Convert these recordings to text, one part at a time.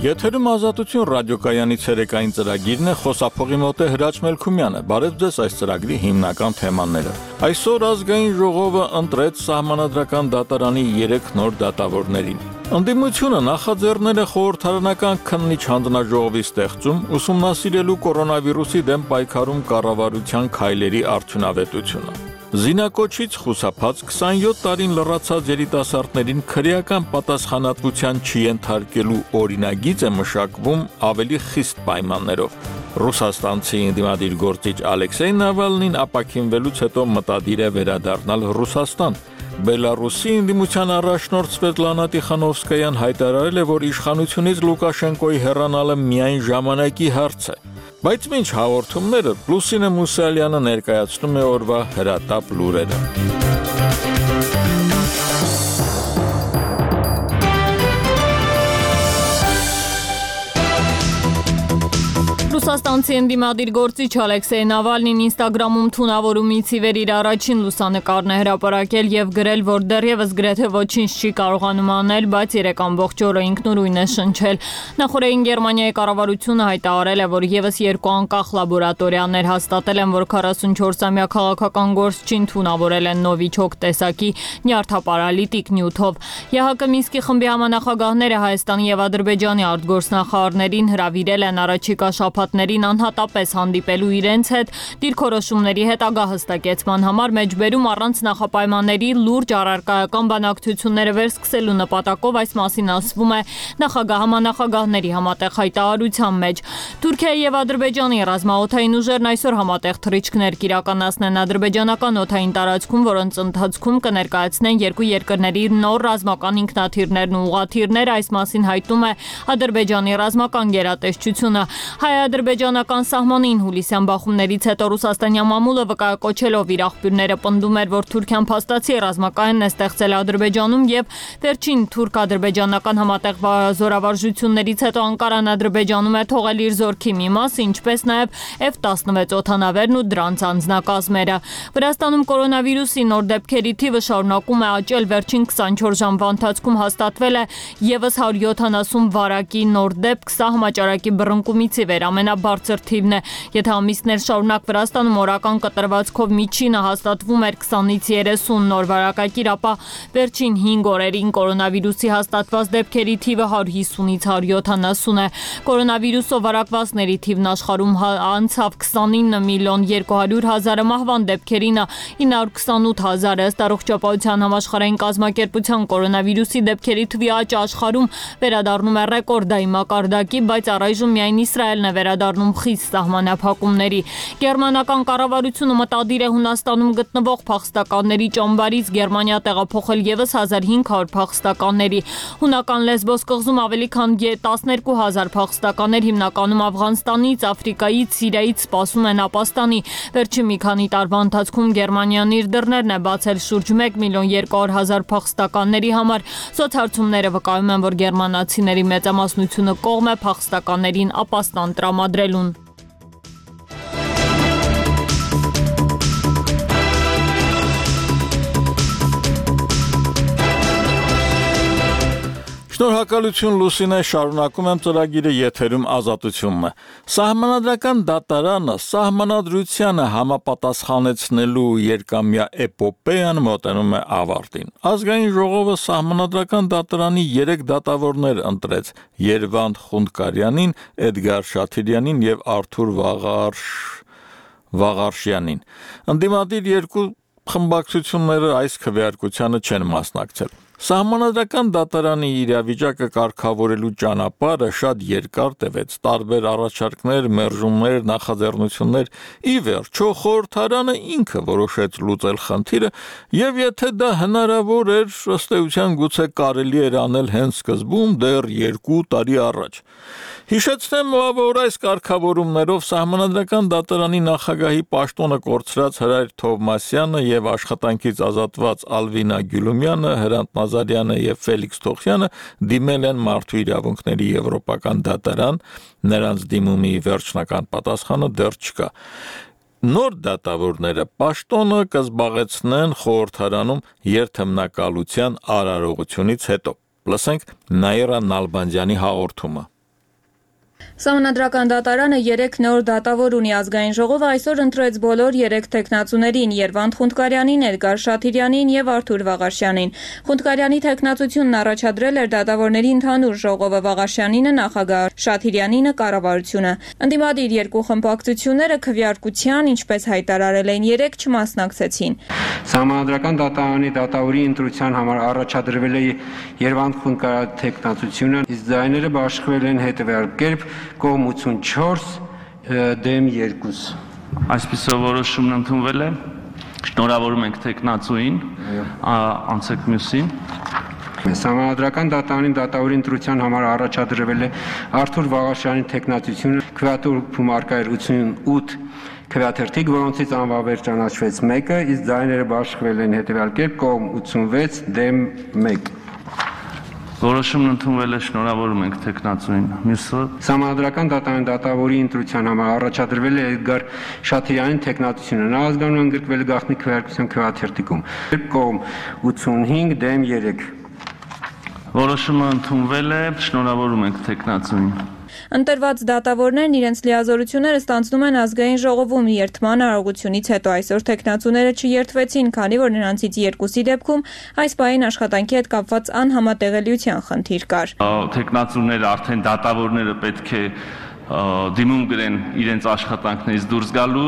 Եթերում ազատություն ռադիոկայանի ցերեկային ծրագիրն է, խոսափողի մոտ է Հրաչ Մելքումյանը։ Բարև ձեզ այս ծրագրի հիմնական թեմաները։ Այսօր ազգային ժողովը ընտրեց Սահմանադրական դատարանի 3 նոր դատավորներին։ Ընդդիմությունը նախաձեռնել է խորհրդարանական քննիչ հանձնաժողովի ստեղծում, ուսումնասիրելու կորոնավիրուսի դեմ պայքարում կառավարության քայլերի արդյունավետությունը։ Զինակոչից խուսափած 27 տարին լռացած երիտասարդներին քրեական պատասխանատվության չենթարկելու օրինագիծ է մշակվում ավելի խիստ պայմաններով։ Ռուսաստանցի ընդդիմադիր գործիչ Ալեքսեյ Նավալնին ապաքինվելուց հետո մտադիր է վերադառնալ Ռուսաստան։ Բելարուսի ընդդիմության առաջնորդ Սվետլանա Տիխանովսկայան հայտարարել է, որ իշխանությունից Լուկաշենկոյի հեռանալը միայն ժամանակի հարց է։ Բայց մինչ հաղորդումները Լուսինե Մուսալյանը ներկայացնում է օրվա հրատապ լուրերը։ Ռուսաստանցի ընդդիմադիր գործիչ Ալեքսեյ Նավալնին Ինստագրամում թունավորումից ի վեր իր առաջին լուսանկարն է հրապարակել եւ գրել, որ դեռևս գրեթե ոչինչ չի կարողանում անել, բայց 3 ամբողջ օրը ինքնուրույն է շնչել։ Նախորդին Գերմանիայի կառավարությունը հայտարարել է, որ եւս 2 անկախ լաբորատորիաներ հաստատել են, որ 44-ամյա քաղաքական գործչին թունավորել են նովիչոկ տեսակի նյարդապարալիտիկ նյութով։ ԵՀԿ Մինսկի խմբի համանախագահները Հայաստանի եւ Ադրբեջանի արտգործնախարարներին հրավիրել են առաջիկա շաբաթներին անհատապես հանդիպելու իրենց հետ դիրքորոշումների հետագա հստակեցման համար մեջբերում առանց նախապայմանների լուրջ առարկայական բանակցությունները վերսկսելու նպատակով, այս մասին ասվում է համանախագահների համատեղ հայտարարության մեջ։ Թուրքիայի եւ Ադրբեջանի ռազմաօդային ուժերն այսօր համատեղ թռիչքներ կիրականացնեն ադրբեջանական օդային տարածքում, որոնց ընթացքում կներկայացնեն երկու երկրների նոր ռազմական ինքնաթիռներն ու ուղղաթիռները, այս մասին հայտնում է Ադրբեջանի ռազմական գերատեսչությունը։ Հայ-ադրբեջանական սահմանին հուլիսյան բախումներից հետո ռուսաստանյան մամուլը վկայակոչելով իր աղբյուրները պնդում էր, որ Թուրքիան փաստացի ռազմակայանն է ստեղծել Ադրբեջանում եւ վերջին թուրք-ադրբեջանական համատեղ զորավարժություններից հետո Անկարան Ադրբեջանում է թողել իր զորքի մի մասը, ինչպես նաեւ F-16 օդանավերն ու դրանց անձնակազմերը։ Վրաստանում կորոնավիրուսի նոր դեպքերի թիվը շարունակում է աճել, վերջին 24 ժամվա ընթացքում հաստատվել է եւս 170 վարակի նոր դեպք, սա համաճարակի բռնկումից ի վեր ամենաբարձր թիվն է։ Եթե ամիսներ շարունակ Վրաստանում օրական կտրվածքով միջինը հաստատվում էր 20-ից 30 նոր վարակակիր, ապա վերջին 5 օրերին կորոնավիրուսի հաստատված դեպքերի թիվը 150-ից 170 է։ Կորոնավիրուսով վարակվածների թիվն աշխարհում անցավ 29 միլիոն 200 հազարը, մահվան դեպքերին 928 հազար է։ Ըստ Առողջապահության համաշխարհային կազմակերպության կորոնավիրուսի դեպքերի թվի աճը աշխարհում վերադառնում է ռեկորդային մակարդակի, բայց առայժմ միայն Իսրայելն է վերադառնում խիստ սահմանափակումների։ Գերմանական կառավարությունը մտադիր է Հունաստանում գտնվող փախստականների ճամբարից Գերմանիա տեղափոխել եւս 1500 փախստականների։ Հունական Լեսբոս կղզում ավելի քան 12000 փախստականներ հիմնականում Աֆղանստանից, Աֆրիկայից, Սիրիայից սպասում են Ապաստանի։ Վերջին մի քանի տարվա ընթացքում Գերմանիան իր դռներն է բացել շուրջ 1 միլիոն 200 հազար փախստականների համար։ Սոցհարցումները վկայում են, որ գերմանացիների մեծամասնությունը կողմ է փախստականներին ապաստան տրամադրելուն։ Շնորհակալություն Լուսինե, շարունակում եմ ծրագիրը, եթերում ազատությունն է։ Սահմանադրական դատարանը սահմանադրությանը համապատասխանեցնելու երկամյա էպոպեան մոտենում է ավարտին։ Ազգային ժողովը Սահմանադրական դատարանի 3 դատավորներ ընտրեց՝ Երվանդ Խունդկարյանին, Էդգար Շաթիրյանին եւ Արթուր Վաղարշյանին։ Ընդդիմադիր երկու խմբակցությունները այս քվեարկությանը չեն մասնակցել։ Սահմանադրական դատարանի իրավիճակը կարգավորելու ճանապարհը շատ երկար տևեց, տարբեր առաջարկներ, մերժումներ, նախաձեռնություններ, ի վերջո խորհրդարանը ինքը որոշեց լուծել խնդիրը, եւ եթե դա հնարավոր էր, ըստ էության գուցե կարելի էր անել հենց սկզբում, դեռ 2 տարի առաջ։ Հիշեցնեմ, որ այս կարգավորումներով Սահմանադրական դատարանի նախագահի պաշտոնը կորցրած Հրայր Թովմասյանը եւ աշխատանքից ազատված Ալվինա Գյուլումյանը, Հրանտ Նազարյանը եւ Ֆելիքս Թոխյանը դիմել են Մարդու իրավունքների եվրոպական դատարան, նրանց դիմումի վերջնական պատասխանը դեռ չկա։ Նոր դատավորները պաշտոնը կզբաղեցնեն խորհրդարանում երթմնակալության արարողությունից հետո։ Լսենք Նաիրա Նալբանդյանի հաղորդումը։ Սահմանադրական դատարանը 3 նոր դատավոր ունի ազգային ժողովը այսօր ընտրեց բոլոր 3 թեկնածուներին՝ Երվանդ Խունդկարյանին, Էդգար Շաթիրյանին եւ Արթուր Վաղաշյանին։ Խունդկարյանի թեկնածությունն առաջադրել էր դատավորների ընդհանուր ժողովը, Վաղաշյանինը նախագահ, Շաթիրյանինը կառավարությունը։ Ընդդիմադիր երկու խմբակցությունները քվեարկության, ինչպես հայտարարել էին, 3 չմասնակցեցին։ Սահմանադրական դատարանի դատավորի ընտրության համար առաջադրվել է Երվանդ Խունդկարյանի թեկնածությունը, իսկ ձայները բաշխվել են հետևյալ կերպ՝ կողմ 84 դեմ 2։ Այսպիսով որոշումն ընդունվել է։ Շնորհավորում ենք թեկնածուին, անցեք մյուսին։ Սահմանադրական դատարանի դատավորի ընտրության համար առաջադրվել է Արթուր Վաղաշյանի թեկնածությունը, քվեատուփում արկա էր 88 քվեաթերթիկ, որոնցից անվավեր ճանաչվեց 1-ը, իսկ ձայները բաշխվել են հետևյալ կերպ՝ կողմ 86 դեմ 1։ Որոշումն ընդունվել է, շնորհավորում ենք թեկնածուին։ Մյուսը Սահմանադրական դատարանի դատավորի ընտրության համար առաջադրվել է Էդգար Շաթիրյանի թեկնածությունը։ Նա ազգանուն ընդգրկվել է գաղտնի քվեարկության քվեաթերթիկում։ Կողմ 85 դեմ 3։ որոշումը ընդունվել է, շնորհավորում ենք թեկնածուին։ Ընտրված դատավորներն իրենց լիազորությունները ստանձնում են ազգային ժողովում երթման արարողությունից հետո։ Այսօր թեկնածուները չերթվեցին, քանի որ նրանցից 2-ի դեպքում այս պահին աշխատանքի հետ կապված անհամատեղելիության խնդիր կար։ Թեկնածուները արդեն դատավորները պետք է դիմում գրեն իրենց աշխատանքներից դուրս գալու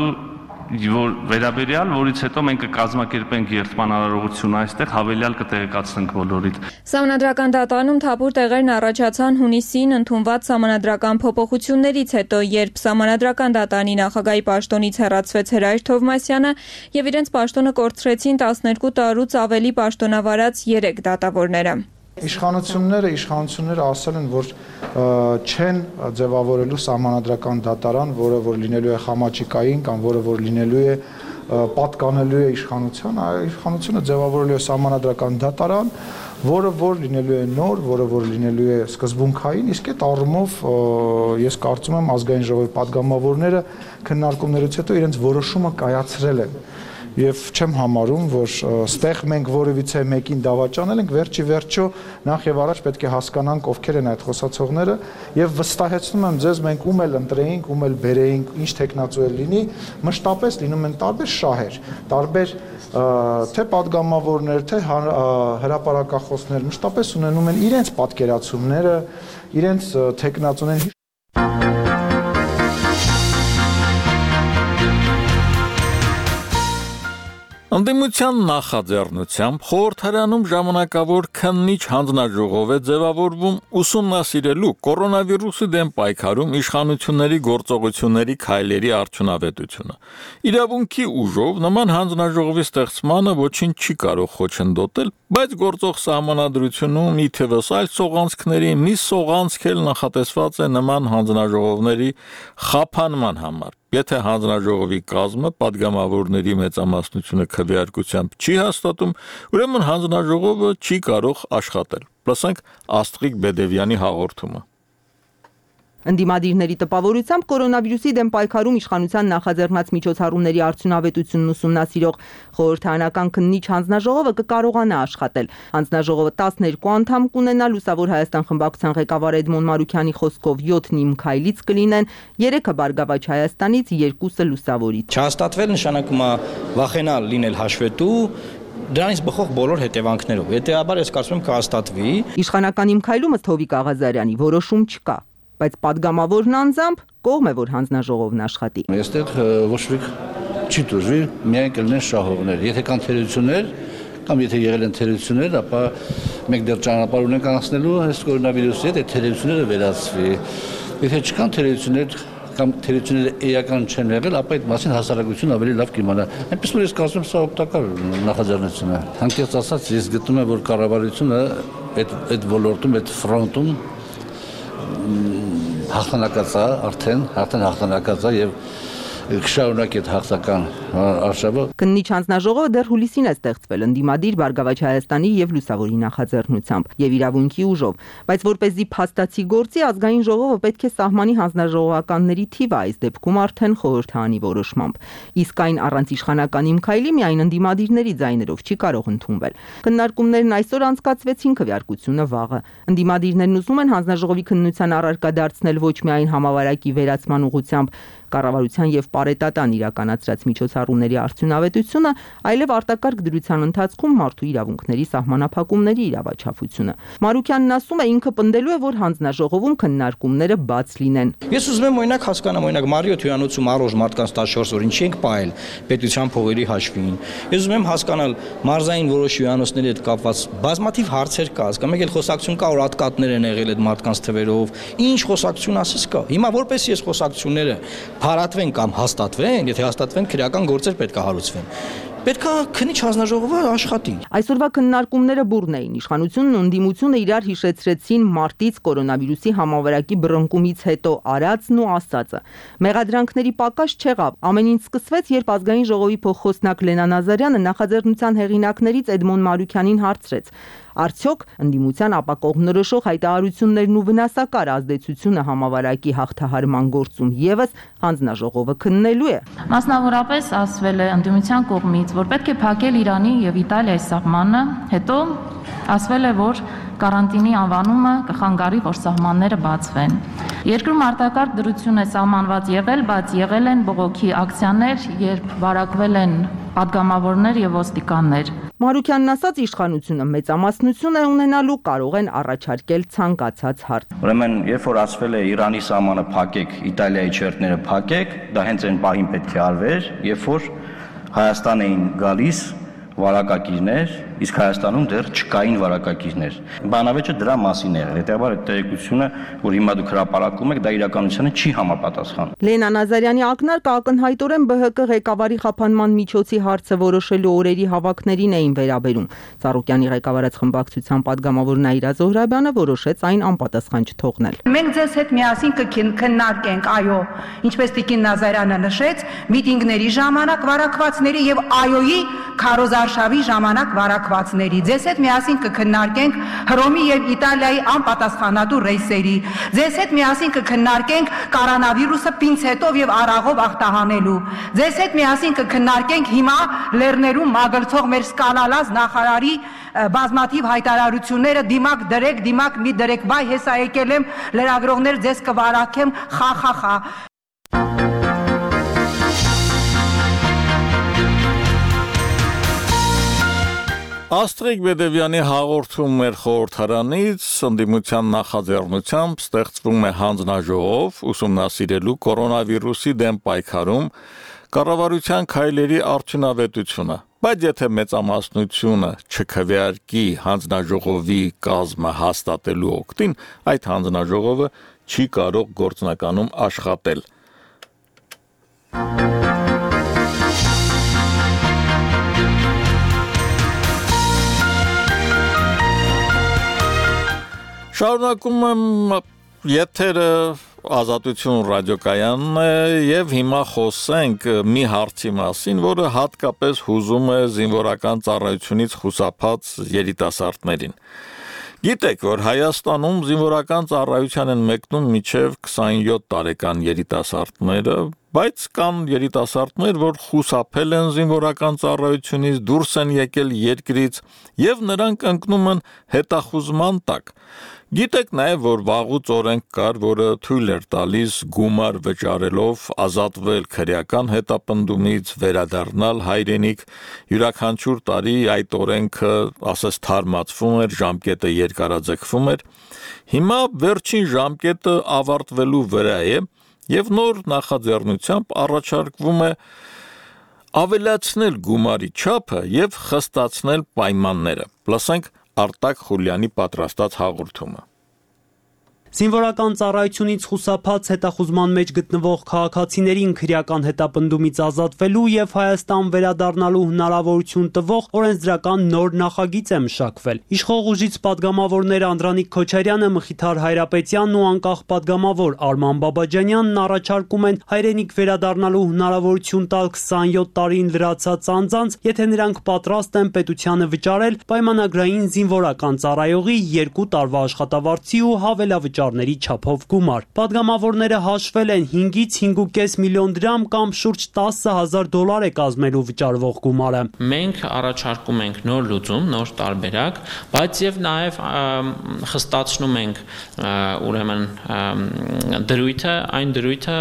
վերաբերյալ, որից հետո մենք կկազմակերպենք երթման արարողություն այստեղ, հավելյալ կտեղեկացնենք բոլորիդ։ Սահմանադրական դատարանում թափուր տեղերն առաջացան հունիսին ընդունված սահմանադրական փոփոխություններից հետո, երբ սահմանադրական դատարանի նախագահի պաշտոնից հեռացվեց Հրայր Թովմասյանը եւ իրենց պաշտոնը կորցրեցին 12 տարուց ավելի պաշտոնավարած 3 դատավորները։ Իշխանությունները ասել են, որ չեն ձևավորելու սահմանադրական դատարան, որը որ լինելու է խամաչիկային կամ որը որ լինելու է պատկանելու է իշխանության, իշխանությունը ձևավորելու է սահմանադրական դատարան, որը որ լինելու է նոր, որը որ լինելու է սկզբունքային, իսկ այդ առումով ես կարծում եմ ազգային ժողովի падգամավորները քննարկումներից հետո իրենց որոշումը կայացրել են։ Եվ չեմ համարում, որ ստեղ մենք որևիցե մեկին դավաճանել ենք, վերջի վերջո նախ եւ առաջ պետք է հասկանանք ովքեր են այդ խոսացողները եւ վստահեցնում եմ ձեզ, մենք ում էլ ընտրեինք, ում էլ բերեինք, ինչ տեխնացու էլ լինի, մշտապես լինում են տարբեր շահեր, տարբեր թե падգամավորներ, թե հրապարակախոսներ, մշտապես ունենում են իրենց պատկերացումները, իրենց տեխնացուներին։ Ընդդիմության նախաձեռնությամբ խորհրդարանում ժամանակավոր քննիչ հանձնաժողով է ձևավորվում ուսումնասիրելու կորոնավիրուսի դեմ պայքարում իշխանությունների գործողությունների քայլերի արդյունավետությունը։ Իրավունքի ուժով նման հանձնաժողովի ստեղծմանը ոչինչ չի կարող խոչընդոտել, բայց գործող սահմանադրությունում ի թևս այլ սողանցքների մի սողանցք էլ նախատեսված է նման հանձնաժողովների խափանման համար։ Եթե հանձնաժողովի կազմը падգամավորների մեծամասնությունը քվեարկությամբ չի հաստատում, ուրեմն հանձնաժողովը չի կարող աշխատել։ Լսենք Աստղիկ Բեդևյանի հաղորդումը։ Ընդդիմադիրների տպավորությամբ կորոնավիրուսի դեմ պայքարում իշխանության նախաձեռնած միջոցառումների արդյունավետությունն ուսումնասիրող խորհրդարանական քննիչ հանձնաժողովը կկարողանա աշխատել։ Հանձնաժողովը 12 անդամ կունենա, Լուսավոր Հայաստան խմբակցության ղեկավար Էդմոն Մարուքյանի խոսքով 7-ն Իմ Քայլից կլինեն, 3-ը Բարգավաճ Հայաստանից, 2-ը Լուսավորից։ Չհաստատվել նշանակում է վախենալ լինել հաշվետու, դրանից բխող բոլոր հետևանքներով։ Հետեւաբար ես կարծում եմ կհաստատվի։ Իշխանական Իմ Քայլումը Թովիկ Աղազարյանի որոշում չկա, բայց падգամավորն անձամբ կողմ է, որ հանձնաժողովն աշխատի։ Այստեղ ոչ ոք չի դժվի, միայն կլինեն շահողներ։ Եթե կան թերություններ, կամ եթե եղել են թերություններ, ապա մենք դեռ ճանապարհ ունենք անցնելու այս կորոնավիրուսի հետ, այդ թերությունները վերացվի։ Եթե չկան թերություններ կամ թերությունները էական չեն եղել, ապա այդ մասին հասարակությունը ավելի լավ կիմանա։ Այնպես որ ես կարծում եմ սա օգտակար նախաձեռնություն է։ Հանկարծ ասած, ես գտնում եմ, որ կառավարությունը այդ ոլորտում, այդ ֆրոնտում հաղթանակած է, արդեն հաղթանակած է եւ կշարունակի այդ հաղթական արշավը։ Քննիչ հանձնաժողովը դեռ հուլիսին է ստեղծվել ընդդիմադիր Բարգավաճ Հայաստանի եւ Լուսավորի նախաձեռնությամբ եւ իրավունքի ուժով, բայց որպեսզի փաստացի գործի ազգային ժողովը պետք է սահմանի հանձնաժողովականների թիվը, այս դեպքում արդեն խորհրդարանի որոշմամբ։ Իսկ այն առանց իշխանական իմքայլի միայն ընդդիմադիրների ձայներով չի կարող ընդունվել։ Քննարկումներն այսօր անցկացվեցին, քվեարկությունը վաղը։ Ընդդիմադիրներն ուզում են հանձնաժողովի քննության առարկա դարձնել ոչ միայն համավարակի վերացման ուղղությամբ կառավարության եւ պարետատան իրականացրած միջոցառումների արդյունավետությունը, այլև արտակարգ դրության ընթացքում մարդու իրավունքների սահմանափակումների իրավաչափությունը։ Մարուկյանն ասում է, ինքը պնդելու է, որ հանձնաժողովում քննարկումները բաց լինեն։ Ես ուզում եմ օրինակ հասկանամ, օրինակ Մարիոթ հյուրանոցում առողջ մարդկանց 14 օր ինչի ենք պահել պետության փողերի հաշվին։ Ես ուզում եմ հասկանալ մարզային որոշ հյուրանոցների հետ կապված բազմաթիվ հարցեր կա, հասկանում եք, խոսակցություն կա, որ ատկատներ են եղել այդ մարդկանց թվերով։ Ինչ խոսակցություն ասես կա։ Հիմա որպես ես խոսակցությունները փարատվեն կամ հաստատվեն, եթե հաստատվեն, քրեական գործեր պետք է հարուցվեն։ Պետք է քննիչ հանձնաժողովը աշխատի։ Այսօրվա քննարկումները բուռն էին։ Իշխանությունն ու ընդդիմությունը իրար հիշեցրեցին մարտից կորոնավիրուսի համավարակի բռնկումից հետո արածն ու ասածը։ Մեղադրանքների պակաս չեղավ։ Ամեն ինչ սկսվեց, երբ ազգային ժողովի փոխխոսնակ Լենա Նազարյանը նախաձեռնության հեղինակներից Էդմոն Մարուկյանին հարցրեց. Արդյոք ընդդիմության ապակողմնորոշող հայտարարություններն ու վնասակար ազդեցությունը համավարակի հաղթահարման գործում եւս հանձնաժողովը քննելու է։ Մասնավորապես ասվել է ընդդիմության կողմից, որ պետք է փակել Իրանի եւ Իտալիայի սահմանը, հետո ասվել է, որ կարանտինի անվանումը կխանգարի, որ սահմանները բացվեն։ Երկրում արտակարգ դրություն է սահմանված եղել, բայց եղել են բողոքի ակցիաներ, երբ վարակվել են պատգամավորներ եւ ոստիկաններ։ Մարուկյանն ասաց, իշխանությունը մեծամասնություն է ունենալու, կարող են առաջարկել ցանկացած հարց։ Ուրեմն, երբ որ ասվել է Իրանի սահմանը փակեք, Իտալիայի չերտները փակեք, դա հենց այն պահին պետք է արվեր, երբ որ Հայաստան էին գալիս վարակակիրներ, իսկ Հայաստանում դեռ չկային վարակակիրներ։ Բանավեճը դրա մասին է եղել, հետեւաբար այդ տեղեկությունը, որ հիմա դուք հրապարակում եք, դա իրականությանը չի համապատասխանում։ Լենա Նազարյանի ակնարկը ակնհայտորեն ԲՀԿ ղեկավարի խափանման միջոցի հարցը որոշելու օրերի հավաքներին էին վերաբերում։ Ծառուկյանի ղեկավարած խմբակցության падգամավոր Նաիրա Զոհրաբյանը որոշեց այն անպատասխան չթողնել։ Մենք ձեզ հետ միասին կքննարկենք, այո, ինչպես Տիկին Նազարյանը նշեց, միտինգների ժամանակ վարակվածների եւ այոյի քարոզարշավի ժամանակ վարակվածների։ Ձեզ հետ միասին կքննարկենք Հռոմի եւ Իտալիայի անպատասխանատու ռեյսերի։ Ձեզ հետ միասին կքննարկենք կորոնավիրուսը պինցետով եւ արաղով ախտահանելու։ Ձեզ հետ միասին կքննարկենք հիմա լեռներում մագլցող մեր սկալալած նախարարի բազմաթիվ հայտարարությունները դիմակ դրեք, դիմակ մի դրեք, վայ հեսա եկել եմ լրագրողներ ձեզ կվարակեմ, խախախա։ Աստղիկ Բեդևյանի հաղորդում մեր խորհրդարանից ընդդիմության նախաձեռնությամբ ստեղծվում է հանձնաժողով ուսումնասիրելու կորոնավիրուսի դեմ պայքարում կառավարության քայլերի արդյունավետությունը, բայց եթե մեծամասնությունը չքվեարկի հանձնաժողովի կազմը հաստատելու օգտին, այդ հանձնաժողովը չի կարող գործնականում աշխատել։ Շարունակում եմ եթերը Ազատություն ռադիոկայանն է եւ հիմա խոսենք մի հարցի մասին, որը հատկապես հուզում է զինվորական ծառայությունից խուսափած երիտասարդներին։ Գիտեք, որ Հայաստանում զինվորական ծառայության են մեկնում մինչև 27 տարեկան երիտասարդները, բայց կան երիտասարդներ, որ խուսափել են զինվորական ծառայությունից, դուրս են եկել երկրից եւ նրանք ընկնում են հետախուզման տակ։ Գիտեք նաև, որ վաղուց օրենք կար, որը թույլ էր տալիս գումար վճարելով ազատվել քրեական հետապնդումից, վերադառնալ հայրենիք, յուրաքանչյուր տարի այդ օրենքը ասես թարմացվում էր, ժամկետը երկարաձգվում էր։ Հիմա վերջին ժամկետը ավարտվելու վրա է եւ նոր նախաձեռնությամբ առաջարկվում է ավելացնել գումարի չափը եւ խստացնել պայմանները։ Լսենք Արտակ Խուլյանի պատրաստած հաղորդումը։ Զինվորական ծառայությունից խուսափած հետախուզման մեջ գտնվող քաղաքացիներին քրեական հետապնդումից ազատվելու եւ Հայաստան վերադառնալու հնարավորություն տվող օրենսդրական նոր նախագիծ է մշակվել։ Իշխող ուժից պատգամավորներ Անդրանիկ Քոչարյանը, Մխիթար Հայրապետյանն ու անկախ պատգամավոր Արման Բաբաջանյանն առաջարկում են հայրենիք վերադառնալու հնարավորություն տալ 27 տարին լրացած անձանց, եթե նրանք պատրաստ են պետությանը վճարել պայմանագրային զինվորական ծառայողի 2 տարվա աշխատավարձի ու հավելավճարների չափով գումար։ Պատգամավորները հաշվել են 5-ից 5.5 միլիոն դրամ կամ շուրջ $10,000 է կազմելու վճարվող գումարը։ Մենք առաջարկում ենք նոր լուծում, նոր տարբերակ, բայց եւ նաեւ խստացնում ենք ուրեմն այն դրույթը,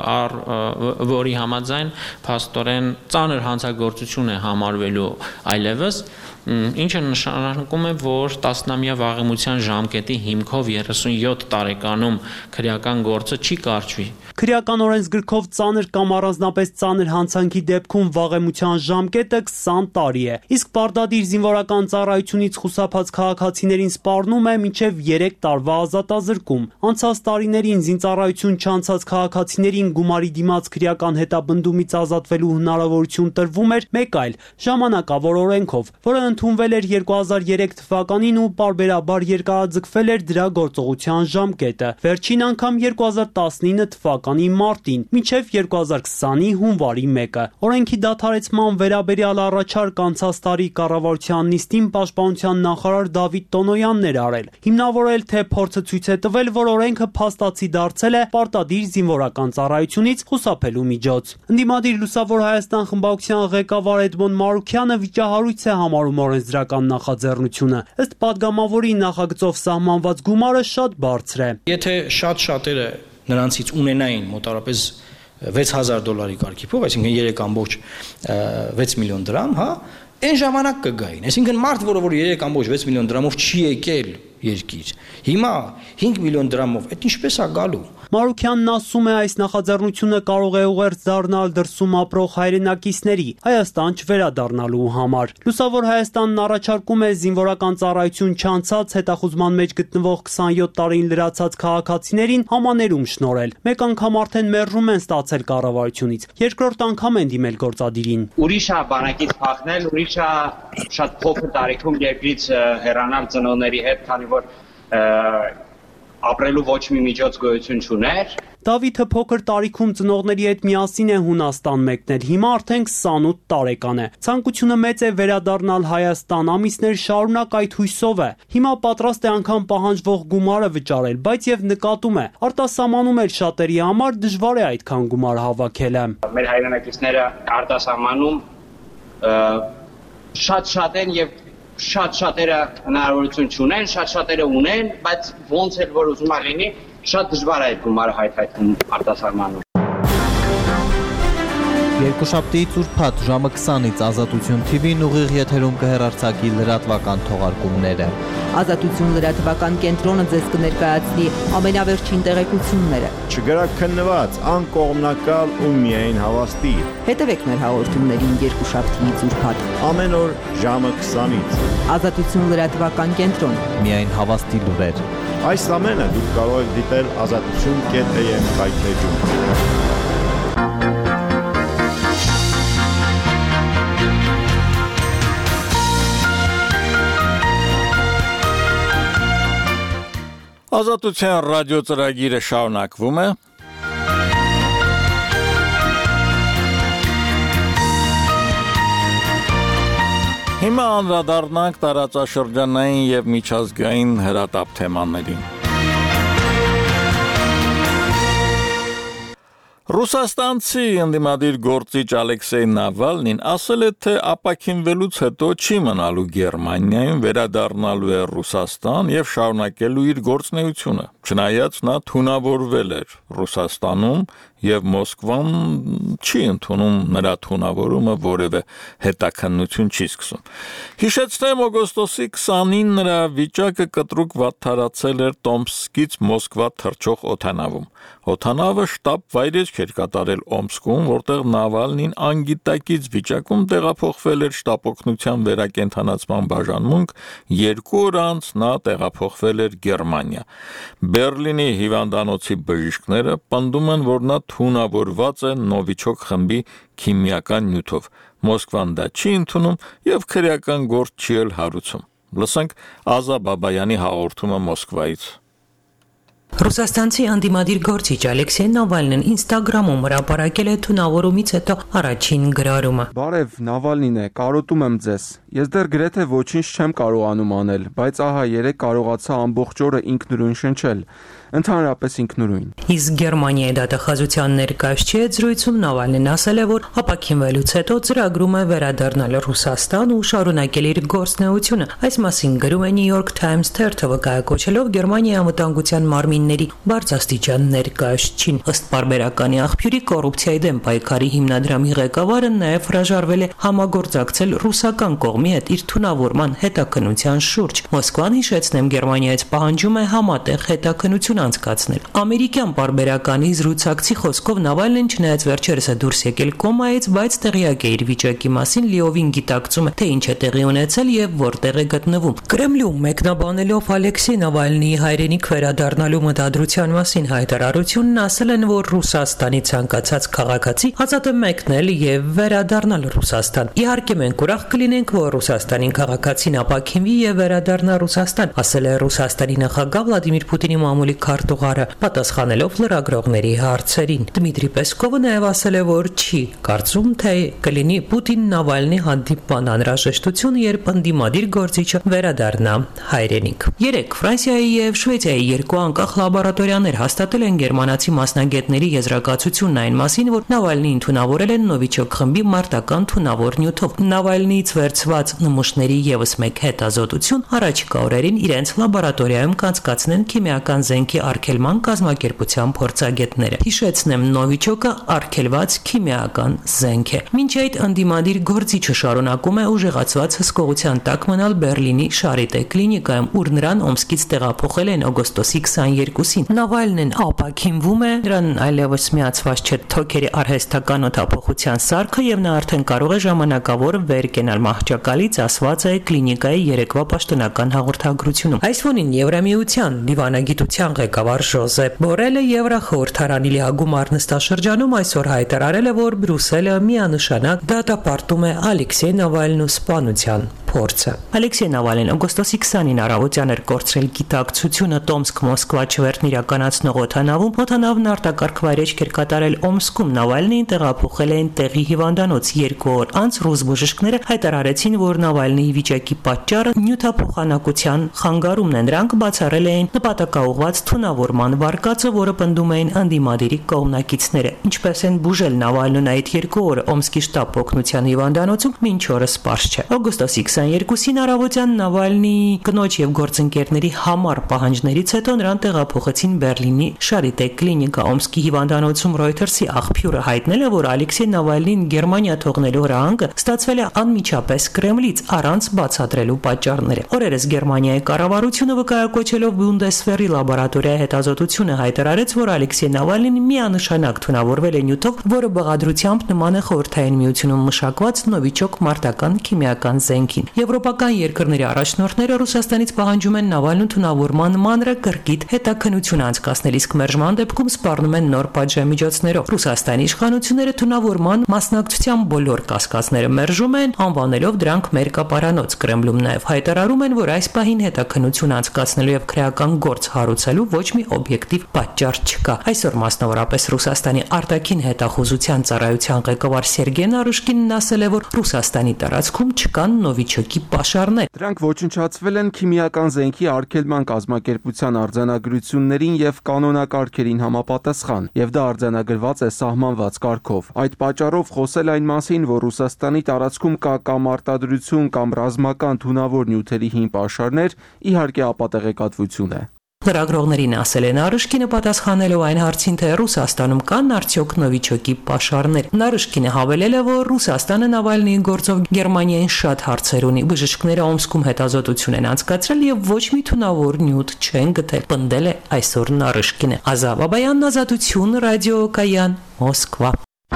որի համաձայն փաստորեն ծանր հանցագործություն է համարվելու այլևս, ինչը նշանակում է, որ 10-ամյա վաղեմության ժամկետի հիմքով 37 տարեկանում քրեական գործը չի կարճվի։ Քրեական օրենսգրքով ծանր կամ առանձնապես ծանր հանցանքի դեպքում վաղեմության ժամկետը 20 տարի է, իսկ պարտադիր զինվորական ծառայությունից խուսափած քաղաքացիներին սպառնում է մինչև 3 տարվա ազատազրկում։ Անցած տարիներին զինծառայություն չանցած քաղաքացիներին գումարի դիմաց քրեական հետապնդումից ազատվելու հնարավորություն տրվում էր մեկ այլ ժամանակավոր օրենքով, որը ընդունվել էր 2003 թվականին ու պարբերաբար երկարաձգվել էր դրա գործողության ժամկետը, վերջին անգամ 2019 թվականի մարտին, մինչև 2020-ի հունվարի 1-ը։ Օրենքի դադարեցման վերաբերյալ առաջարկ անցած տարի կառավարության նիստին պաշտպանության նախարար Դավիթ Տոնոյանն էր արել, հիմնավորել, թե փորձը ցույց է տվել, որ օրենքը փաստացի դարձել է պարտադիր զինվորական ծառայությունից խուսափելու միջոց։ Ընդդիմադիր Լուսավոր Հայաստան խմբակցության ղեկավար Էդմոն Մարուքյանը վիճահարույց է համարում օրենսդրական նախաձեռնությունը։ Ըստ պատգամավորի նախագծով սահմանված գումարը շատ բարձր է։ Եթե շատ-շատերը նրանցից ունենային մոտավորապես $6,000 կարգի փող, այսինքն 3.6 միլիոն դրամ, հա, այն ժամանակ կգային։ Այսինքն մարդ, որը 3.6 միլիոն դրամով չի եկել երկիր, հիմա 5 միլիոն դրամով, այդ ինչպես է գալու։ Մարուքյանն ասում է, այս նախաձեռնությունը կարող է ուղերձ դառնալ դրսում ապրող հայրենակիցների Հայաստան չվերադառնալու համար։ Լուսավոր Հայաստանն առաջարկում է զինվորական ծառայություն չանցած հետախուզման մեջ գտնվող 27 տարին լրացած քաղաքացիներին համաներում շնորհել։ Մեկ անգամ արդեն մերժում են ստացել կառավարությունից, երկրորդ անգամ են դիմել գործադիրին։ Ուրիշ է բանակից փախնել, ուրիշ է շատ փոքր տարիքում երկրից հեռանալ ծնողների հետ, քանի որ ապրելու ոչ մի միջոց գոյություն չուներ։ Դավիթը փոքր տարիքում ծնողների հետ միասին է Հունաստան մեկնել, հիմա արդեն 28 տարեկան է։ Ցանկությունը մեծ է վերադառնալ Հայաստան, ամիսներ շարունակ այդ հույսով է։ Հիմա պատրաստ է անգամ պահանջվող գումարը վճարել, բայց եւ նկատում է, արտասահմանում էլ շատերի համար դժվար է այդքան գումար հավաքելը։ Մեր հայրենակիցները արտասահմանում շատ են եւ շատ-շատերը հնարավորություն չունեն, շատ-շատերը ունեն, բայց ոնց էլ որ ուզում լինի, շատ դժվար է այդ գումարը հայթայթում արտասահմանում։ Երկուշաբթի ուրբաթ ժամը 20-ից Ազատություն TV-ն ուղիղ եթերում կհեռարձակի լրատվական թողարկումները։ Ազատություն լրատվական կենտրոնը ձեզ կներկայացնի ամենավերջին տեղեկությունները։ Չգրաքննված, անկողմնակալ ու միայն հավաստի։ Հետևեք մեր հաղորդումներին երկուշաբթիից ուրբաթ ամեն օր ժամը 20-ից։ Ազատություն լրատվական կենտրոն։ Միայն հավաստի լուրեր։ Այս ամենը դուք կարող եք դիտել azatutun.am հայթեջում։ Ազատության ռադիո ծրագիրը շարունակվում է։ Հիմա անդրադառնանք տարածաշրջանային եւ միջազգային հրատապ թեմաներին։ Ռուսաստանցի ընդդիմադիր գործիչ Ալեքսեյ Նավալնին ասել է, թե ապաքինվելուց հետո չի մնալու Գերմանիայում, վերադառնալու է Ռուսաստան եւ շարունակելու իր գործունեությունը։ Չնայած նա թունավորվել էր Ռուսաստանում եւ Մոսկվան չի ընդունում նրա թունավորումը, որևէ հետաքննություն չի սկսում։ Հիշեցնեմ, օգոստոսի 20-ին նրա վիճակը կտրուկ վատթարացել էր Տոմսկից Մոսկվա թռչող օդանավում։ Օդանավը շտապ վայրէջք էր կատարել Օմսկում, որտեղ Նավալնին անգիտակից վիճակում տեղափոխվել էր շտապօգնության վերակենդանացման բաժանմունք, 2 օր անց նա տեղափոխվել էր Գերմանիա։ Բերլինի հիվանդանոցի բժիշկները պնդում են, որ նա թունավորված է Նովիչոկ խմբի քիմիական նյութով։ Մոսկվան դա չի ընդունում եւ քրեական գործ չի էլ հարուցում։ Լսենք Ազա Բաբայանի հաղորդումը Մոսկվայից։ Ռուսաստանցի անդիմադիր գործիչ Ալեքսեյ Նավալնին Ինստագրամում հրապարակել է թունավորումից հետո առաջին գրառումը։ Բարև, Նավալնին է, կարոտում եմ ձեզ։ Ես դեռ գրեթե ոչինչ չեմ կարողանում անել, բայց ահա երեք կարողացա ամբողջ օրը ինքնուրույն շնչել, ընդհանրապես ինքնուրույն։ Իսկ Գերմանիայի դատախազության ներկայացուցիչ զրույցում Նավալնին ասել է, որ ապաքինվելուց հետո ծրագրում է վերադառնալ Ռուսաստան ու շարունակել իր գործունեությունը։ Այս մասին գրում է New York Times թերթը, վկայակոչելով Գերմանիայի անվտանգության մարմինների բարձրաստիճան ներկայացուցիչին։ Ըստ պարբերականի աղբյուրի կոռուպցիայի դեմ պայքարի հիմնադրամի ղեկավարը նաև հրաժարվել է համագործակցել ռուսական կողմի հետ իր թունավորման հետաքննության շուրջ։ Մոսկվան, հիշեցնեմ, Գերմանիայից պահանջում է համատեղ հետաքննություն անցկացնել։ Ամերիկյան պարբերականի զրուցակցի խոսքով Նավալնին չնայած վերջերս է դուրս եկել կոմայից, բայց տեղյակ է իր վիճակի մասին, լիովին գիտակցում է, թե ինչ է տեղի ունեցել եւ որտեղ է գտնվում։ Կրեմլում մեկնաբանելով Ալեքսեյ Նավալնիի հայրենիք վերադառնալու մտադրության մասին հայտարարությունն ասել են, որ Ռուսաստանի ցանկացած քաղաքացի ազատ է մեկնել եւ վերադառնալ Ռուսաստան։ Իհարկե մենք ուրախ կլինենք, որ Ռուսաստանի քաղաքացին ապաքինվի եւ վերադառնա Ռուսաստան, ասել է Ռուսաստանի նախագահ Վլադիմիր Պուտինի մամուլի քարտուղարը, պատասխանելով լրագրողների հարցերին։ Դմիտրի Պեսկովը նաև ասել է, որ չի կարծում, թե կլինի Պուտին-Նավալնի հանդիպման անհրաժեշտություն, երբ ընդդիմադիր գործիչը վերադառնա հայրենիք։ Երեք Ֆրանսիայի եւ Շվեյցիայի երկու անկախ լաբորատորիաներ հաստատել են գերմանացի մասնագետների եզրակացությունն այն մասին, որ Նավալնին թունավորել են Նովիչոկ խմբի մարտական թունավոր նյութով։ Նավալնիից վերցված նմուշների եւս մեկ հետազոտություն առաջիկա օրերին իրենց լաբորատորիայում կանցկացնեն քիմիական զենքի արգելման կազմակերպության փորձագետները։ Հիշեցնեմ, Նովիչոկը արգելված քիմիական զենք է։ Մինչ այդ ընդդիմադիր գործիչը շարունակում է ուժեղացված հսկողության տակ մնալ Բերլինի Շարիտե կլինիկայում, ուր նրան Օմսկից տեղափոխել են օգոստոսի 22-ին։ Նավալնին ապաքինվում է, նրան այլևս միացված չէ թոքերի արհեստական օդափոխության սարքը եւ նա արդեն կարող է ժամանակավոր վեր կենալ մահճակալից, ասված է կլինիկայի երեկվա պաշտոնական հաղորդագրությունում։ Այս ֆոնին Եվրամիության դիվանագիտության ղեկավար Ժոզեփ Բորելը Եվրախորհրդարանի լիագումար նստաշրջանում այսօր հայտարարել է, որ Բրյուսելը միանշանակ դատապարտում է Ալեքսեյ Նավալնու սպանության փորձը։ Ալեքսեյ Նավալին օգոստոսի 20-ին առավոտյան էր կորցրել գիտակցությունը Տոմսկ-Մոսկվա չվերթն իրականացնող օդանավում։ Օդանավն արտակարգ վայրեջք էր կատարել Օմսկում։ Նավալնին տեղափոխել էին տեղի հիվանդանոց։ 2 օր անց ռուս բժիշկները հայտարարեցին, որ Նավալնիի վիճակի պատճառը նյութափոխանակության խանգարումն է։ Նրանք բացառել էին նպատակաուղղված թունավորման վարկածը, որը պնդում էին ընդդիմադիրի կողմնակիցները։ Ինչպես են բուժել Նավալնուն այդ 2 օրը Օմսկի շտապ օգնության հիվանդանոցում, մինչ օրս պարզ չէ։ Օգոստոսի 22-ին առավոտյան Նավալնիի կնոջ եւ գործընկերների համար պահանջներից հետո նրան տեղափոխեցին Բերլինի Շարիտե կլինիկա։ Օմսկի հիվանդանոցում Reuters-ի աղբյուրը հայտնել է, որ Ալեքսեյ Նավալնին Գերմանիա թողնելու հրահանգը ստացվել է անմիջապես Կրեմլից առանց բացատրելու պատճառները։ Օրերս Գերմանիայի կառավարությունը վկայակոչելով Բունդեսվերի լաբորատորիայի հետազոտությունը հայտարարեց, որ Ալեքսեյ Նավալնին միանշանակ թունավորվել է նյութով, որը բաղադրությամբ նման է Խորհրդային Միությունում մշակված Նովիչոկ մարտական քիմիական զենքին։ Եվրոպական երկրների առաջնորդները Ռուսաստանից պահանջում են Նավալնու թունավորման մանրակրկիտ հետաքննություն անցկացնել, իսկ մերժման դեպքում սպառնում են նոր պատժամիջոցներով։ Ռուսաստանի իշխանությունները թունավորման մասնակցության բոլոր կասկածները մերժում են, անվանելով դրանք մերկապարանոց։ Կրեմլում նաև հայտարարում են, որ այս պահին հետաքննություն անցկացնելու եւ քրեական գործ հարուցելու ոչ մի օբյեկտիվ պատճառ չկա։ Այսօր մասնավորապես Ռուսաստանի արտաքին հետախուզության ծառայության ղեկավար Սերգեյ Նարուշկինն ասել է, որ Ռուսաստանի տարածքում չկան Նովիչոկի պաշարներ։ Դրանք ոչնչացվել են քիմիական զենքի արգելման կազմակերպության արձանագրություններին եւ կանոնակարգերին համապատասխան, եւ դա արձանագրված է սահմանված կարգով։ Այդ պատճառով խոսել այն մասին, որ Ռուսաստանի տարածքում կա կամ արտադրություն կամ ռազմական թունավոր նյութերի հին պաշարներ, իհարկե ապատեղեկատվություն է։ Լրագրողներին ասել է Նարիշկինը պատասխանելով այն հարցին, թե Ռուսաստանում կան արդյոք նովիչոկի պաշարներ։ Նարիշկինը հավելել է, որ Ռուսաստանը Նավալնիի գործով Գերմանիային շատ հարցեր ունի։ Բժիշկները Օմսկում հետազոտություն են անցկացրել եւ ոչ մի թունավոր նյութ չեն գտել, պնդել է այսօր Նարիշկինը։ Ազա Բաբայան, Ազատություն, Ռադիո Կայան, Մոսկվա։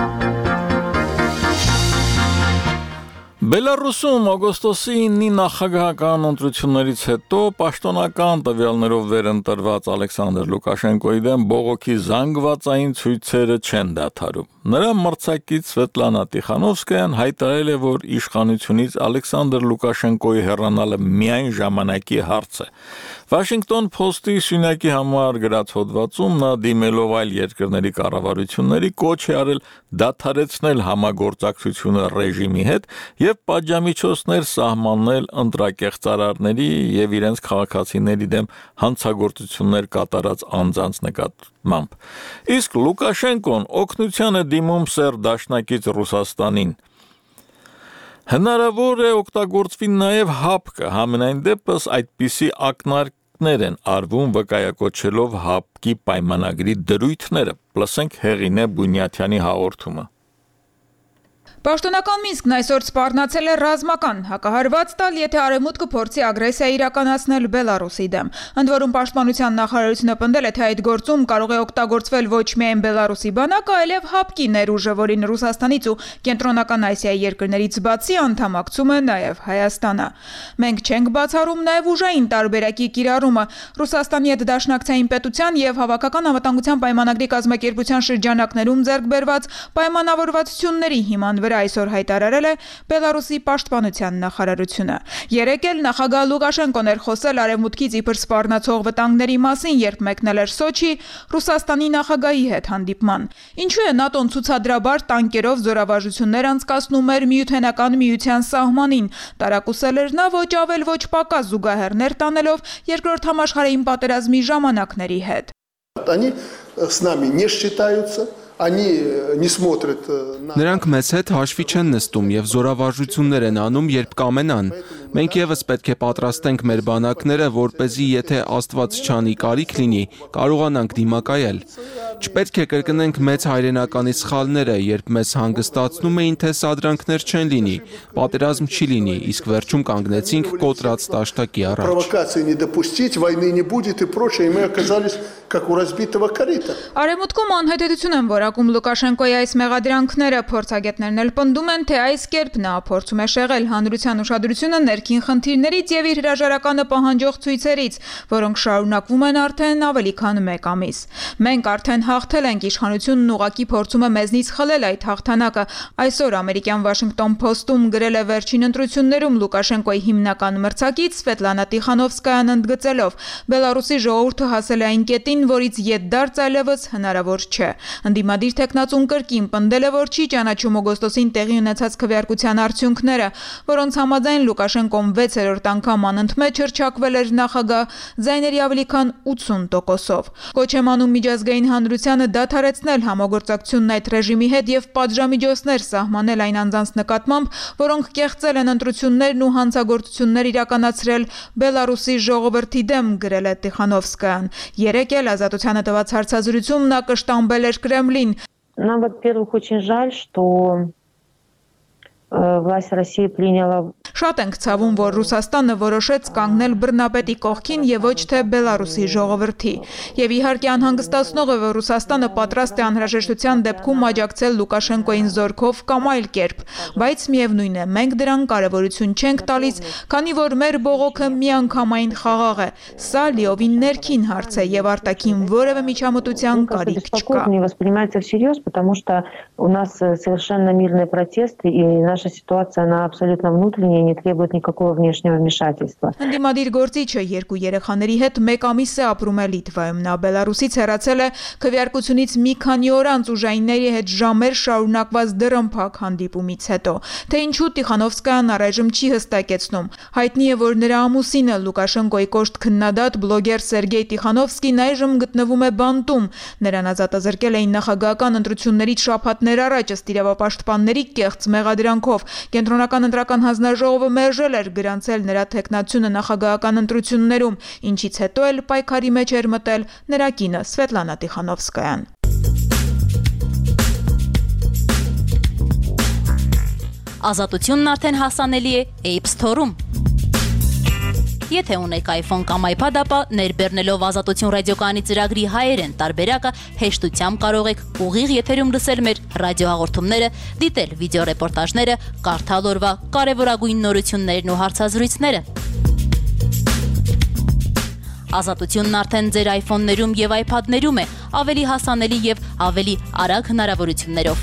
Բելարուսում օգոստոսի 9-ի նախագահական ընտրություններից հետո պաշտոնական տվյալներով վերընտրված Ալեքսանդր Լուկաշենկոյի դեմ բողոքի զանգվածային ցույցերը չեն դադարում։ Նրա մրցակից Սվետլանա Տիխանովսկայան հայտարարել է, որ իշխանությունից Ալեքսանդր Լուկաշենկոյի հեռանալը միայն ժամանակի հարց է։ Washington Post-ի սյունակի համար գրած հոդվածում նա դիմելով այլ երկրների կառավարությունների կոչ է արել դադարեցնել համագործակցությունը ռեժիմի հետ եւ պատժամիջոցներ սահմաննել ընտրակեղծարարների եւ իրենց քաղաքացիների դեմ հանցագործություններ կատարած անձանց նկատմամբ։ Իսկ Լուկաշենկոն օգնության է դիմում Սերբ Դաշնակից Ռուսաստանին։ Հնարավոր է օգտագործվի նաև ՀԱՊԿ, համենայն դեպս այդպիսի ակնարկներ են արվում վկայակոչելով ՀԱՊԿ-ի պայմանագրի դրույթները։ Լսենք Հեղինե Բունյաթյանի հաղորդումը։ Պաշտոնական Մինսկն այսօր սպառնացել է ռազմական հակահարված տալ, եթե Արևմուտքը փորձի ագրեսիա իրականացնել Բելարուսի դեմ։ Ընդ որում Պաշտպանության նախարարությունը պնդել է, թե այդ գործում կարող է օգտագործվել ոչ միայն Բելարուսի բանակը, այլև ՀԱՊԿ-ի ներուժը, որին Ռուսաստանից ու Կենտրոնական Ասիայի երկրներից բացի անդամակցում է նաև Հայաստանը։ Մենք չենք բացառում նաև ուժային տարբերակի կիրառումը։ Ռուսաստանի հետ դաշնակցային պետության եւ Հավաքական անվտանգության պայմանագրի կազմակերպության շրջանակներում ձեռք բերված պայմանավորվածությունների հիման վրա այսօր հայտարարել է Բելարուսի պաշտպանության նախարարությունը։ Երեկ էլ նախագահ Լուկաշենկոն էր խոսել Արևմուտքից իբր սպառնացող վտանգների մասին, երբ մեկնել էր Սոչի Ռուսաստանի նախագահի հետ հանդիպման։ Ինչու է ՆԱՏՕ-ն ցուցադրաբար տանկերով զորավարժություններ անցկացնում էր Միութենական միության սահմանին, տարակուսել էր նա ոչ ավել ոչ պակաս զուգահեռներ տանելով Երկրորդ համաշխարհային պատերազմի ժամանակների հետ։ Они с нами не считаются. Նրանք մեզ հետ հաշվի չեն նստում եւ զորավարժություններ են անում, երբ կամենան։ Մենք եւս պետք է պատրաստենք մեր բանակները, որպեսզի եթե Աստված չանի կարիք լինի, կարողանանք դիմակայել։ Չպետք է կրկնենք մեծ հայրենականի սխալները, երբ մեզ հանգստացնում էին, թե սադրանքներ չեն լինի, պատերազմ չի լինի, իսկ վերջում կանգնեցինք կոտրած տաշտակի առաջ։ Провокации не допустить, войны не будет и прочее, и мы оказались как у разбитого корыта։ Արևմուտքում անհետեցություն են որակում Լուկաշենկոյի այս մեղադրանքները, փորձագետներն էլ պնդում են, թե այս կերպ նա փորձում է շեղել հանրության ուշադրությունը ներքին խնդիրներից եւ իր հրաժարականը պահանջող ցույցերից, որոնք շարունակվում են արդեն ավելի քան 1 ամիս։ Մենք արդեն հաղթել ենք, իշխանությունն ուղակի փորձում է մեզնից խլել այդ հաղթանակը։ Այսօր ամերիկյան Washington Post-ում գրել է վերջին ընտրություններում Լուկաշենկոյի հիմնական մրցակից Սվետլանա Տիխանովսկայան ընդգծելով. Բելարուսի ժողովուրդը հասել է այն կետին, որից ետ դարձ այլևս հնարավոր չէ։ Ընդդիմադիր տեխնացուն կրկին պնդել է, որ չի ճանաչում օգոստոսին տեղի ունեցած քվեարկության արդյունքները, որոնց համաձայն Լուկաշենկոն 6-րդ անգամ անընդմեջ հռչակվել էր նախագահ ձայների ավելի քան 80%-ով։ Կոչ է անում միջազգային հանրությանը դադարեցնել համագործակցությունն այդ ռեժիմի հետ եւ պատժամիջոցներ սահմանել այն անձանց նկատմամբ, որոնք կեղծել են ընտրություններն ու հանցագործություններ իրականացրել Բելարուսի ժողովրդի դեմ, գրել է Տիխանովսկայան։ Երեկ էլ Ազատությանը տված հարցազրույցում նա կշտամբել էր Կրեմլին։ Нам, во-первых, очень жаль, что власть России приняла. Շատ ենք ցավում, որ Ռուսաստանը որոշեց կանգնել բռնապետի կողքին եւ ոչ թե Բելարուսի ժողովրդի։ Եվ իհարկե անհանգստացնող է, որ Ռուսաստանը պատրաստ է անհրաժեշտության դեպքում աջակցել Լուկաշենկոյին զորքով կամ այլ կերպ, բայց միևնույն է, մենք դրան կարևորություն չենք տալիս, քանի որ մեր բողոքը միանգամայն խաղաղ է։ Սա լիովին ներքին հարց է եւ արտաքին որևէ միջամտության կարիք չկա։ Не воспринимается всерьез, потому что у нас совершенно мирные протесты и наша ситуация она абсолютно внутренняя, не требует никакого внешнего вмешательства. Ընդդիմադիր գործիչը երկու երեխաների հետ 1 ամիս է ապրում է Լիտվայում։ Նա Բելարուսից հեռացել է քվեարկությունից մի քանի օր անց ուժայինների հետ ժամեր շարունակված դռնփակ հանդիպումից հետո։ Թե ինչու Տիխանովսկայան առայժմ չի հստակեցնում։ Հայտնի է, որ նրա ամուսինը Լուկաշենկոյի կոշտ քննադատ բլոգեր Սերգեյ Տիխանովսկին այժմ գտնվում է բանտում։ Նրան ազատազրկել էին նախագահական ընտրություններից շաբաթներ առաջ ըստ իրավապաշտպանների կեղծ մեղադրանքով կարգով։ Կենտրոնական ընտրական հանձնաժողովը մերժել էր գրանցել նրա թեկնածությունը նախագահական ընտրություններում, ինչից հետո էլ պայքարի մեջ էր մտել նրա կինը Սվետլանա Տիխանովսկայան։ Ազատությունն արդեն հասանելի է App Store-ում։ Եթե ունեք iPhone կամ iPad, ապա ներբեռնելով Ազատություն ռադիոկայանի ծրագրի հայերեն տարբերակը հեշտությամբ կարող եք ուղիղ եթերում լսել մեր ռադիոհաղորդումները, դիտել վիդեոռեպորտաժները, կարդալ օրվա կարևորագույն նորություններն ու հարցազրույցները։ Ազատությունն արդեն ձեր iPhone-ներում եւ iPad-ներում է, ավելի հասանելի եւ ավելի արագ հնարավորություններով։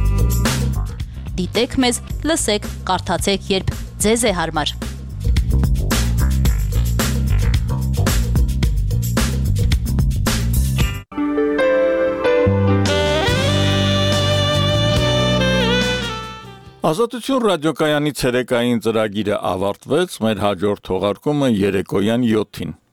Դիտեք մեզ, լսեք, կարդացեք, երբ ձեզ է հարմար։ Ազատություն ռադիոկայանի ցերեկային ծրագիրը ավարտվեց, մեր հաջորդ թողարկումը երեկոյան 7-ին։